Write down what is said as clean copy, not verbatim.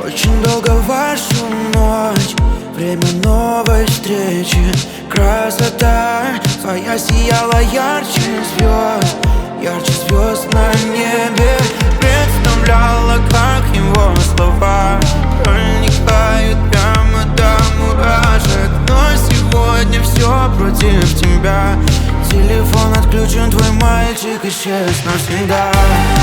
Очень долго вашу ночь, время новой встречи. Красота твоя сияла ярче звезд, ярче звезд на небе. Представляла, как его слова проникают прямо до мурашек. Но сегодня все против тебя. Телефон отключен, твой мальчик исчез навсегда.